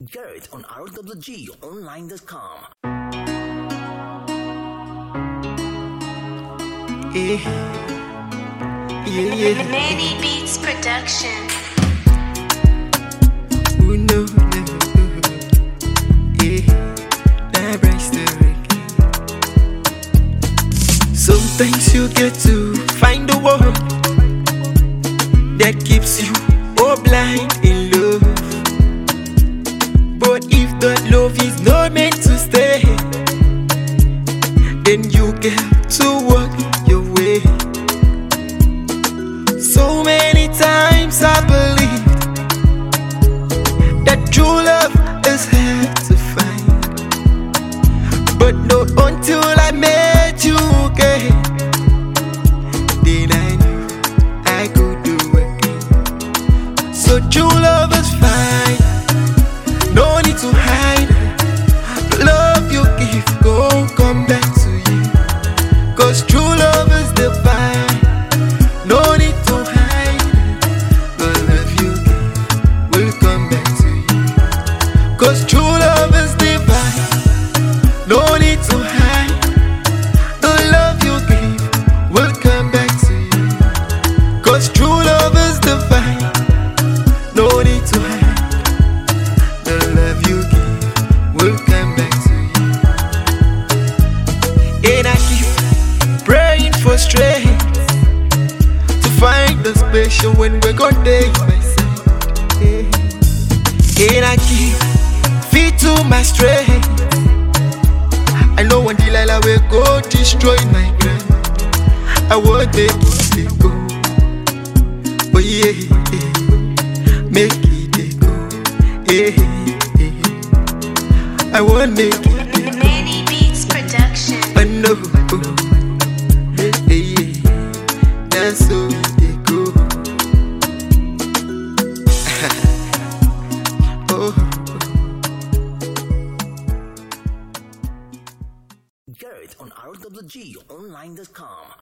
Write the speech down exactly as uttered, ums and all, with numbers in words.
Garrett on R W G online dot com. Yeah, yeah, yeah. Manny Beats Production. Ooh, no, no, yeah. That breaks the record. Sometimes you get to find the one that keeps you all blind in love. But if that love is not meant to stay, then you get to walk your way. So many times I believed that true love is hard to find, but not until I met you again, then I knew I could do it. So true love is fine, no need to hide. The love you give gon' come back to you, cause true love is divine. No need to hide. The love you give will come back to you, cause true love is divine. No need to hide. The love you give will come back to you, cause true love is divine. No need to hide. The love you give will come back to you. And I keep praying for strength to find the special when we're gonna day by side. And I keep feed to my strength. I know one Delilah will go destroy my ground. I won't make it go. Oh yeah, yeah. Make it go. Yeah, yeah. I won't make it. Manny Beats Production. I know. Yeah, yeah. That's so they go. Oh. Garrett on R W G online dot com.